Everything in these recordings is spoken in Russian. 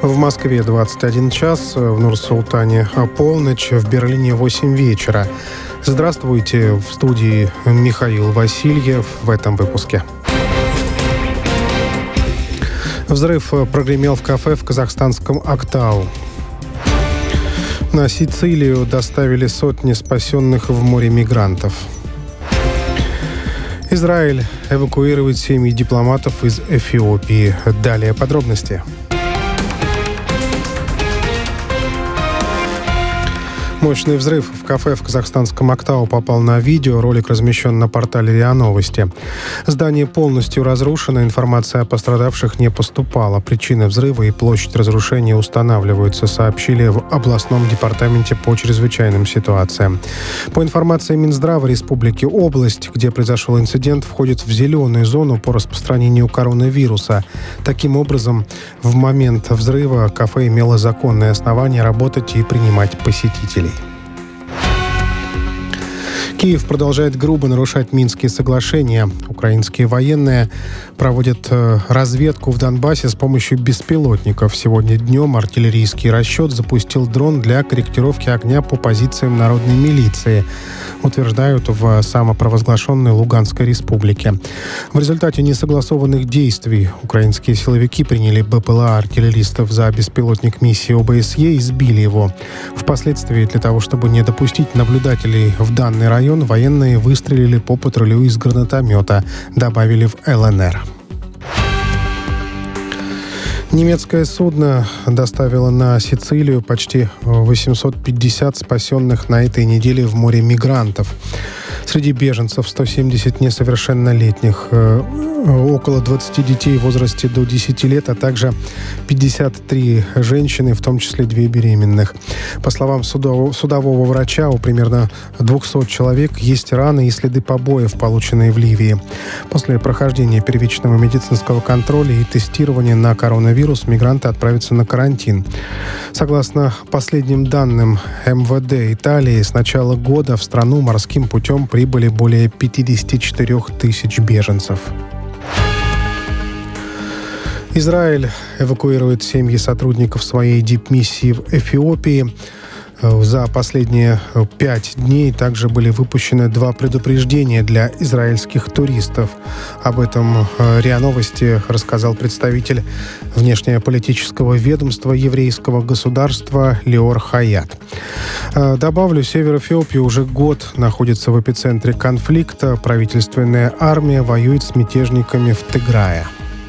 В Москве 21 час, в Нур-Султане полночь, в Берлине 8 вечера. Здравствуйте, в студии Михаил Васильев в этом выпуске. Взрыв прогремел в кафе в казахстанском Актау. На Сицилию доставили сотни спасенных в море мигрантов. Израиль эвакуирует семьи дипломатов из Эфиопии. Далее подробности. Мощный взрыв в кафе в казахстанском Актау попал на видео. Ролик размещен на портале РИА Новости. Здание полностью разрушено. Информация о пострадавших не поступала. Причины взрыва и площадь разрушения устанавливаются, сообщили в областном департаменте по чрезвычайным ситуациям. По информации Минздрава Республики, область, где произошел инцидент, входит в зеленую зону по распространению коронавируса. Таким образом, в момент взрыва кафе имело законное основание работать и принимать посетителей. Киев продолжает грубо нарушать Минские соглашения. Украинские военные проводят разведку в Донбассе с помощью беспилотников. Сегодня днем артиллерийский расчет запустил дрон для корректировки огня по позициям народной милиции, утверждают в самопровозглашенной Луганской республике. В результате несогласованных действий украинские силовики приняли БПЛА артиллеристов за беспилотник миссии ОБСЕ и сбили его. Впоследствии, для того, чтобы не допустить наблюдателей в данный район, военные выстрелили по патрулю из гранатомета, добавили в ЛНР. Немецкое судно доставило на Сицилию почти 850 спасенных на этой неделе в море мигрантов. Среди беженцев 170 несовершеннолетних, около 20 детей в возрасте до 10 лет, а также 53 женщины, в том числе 2 беременных. По словам судового врача, у примерно 200 человек есть раны и следы побоев, полученные в Ливии. После прохождения первичного медицинского контроля и тестирования на коронавирус мигранты отправятся на карантин. Согласно последним данным МВД Италии, с начала года в страну морским путем прибыли более 54 тысяч беженцев. Израиль эвакуирует семьи сотрудников своей дипмиссии в Эфиопии. За последние 5 дней также были выпущены 2 предупреждения для израильских туристов. Об этом РИА Новости рассказал представитель внешнеполитического ведомства еврейского государства Леор Хаят. Добавлю, север Эфиопии уже год находится в эпицентре конфликта. Правительственная армия воюет с мятежниками в Тиграе.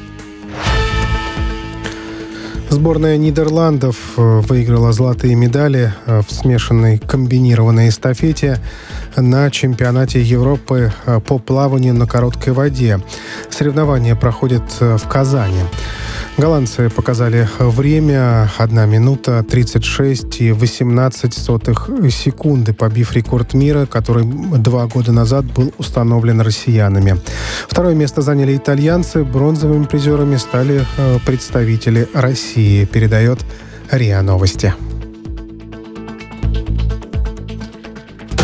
Сборная Нидерландов выиграла золотые медали в смешанной комбинированной эстафете на чемпионате Европы по плаванию на короткой воде. Соревнования проходят в Казани. Голландцы показали время 1 минута 36,18 секунды, побив рекорд мира, который 2 года назад был установлен россиянами. Второе место заняли итальянцы. Бронзовыми призерами стали представители России, передает РИА Новости.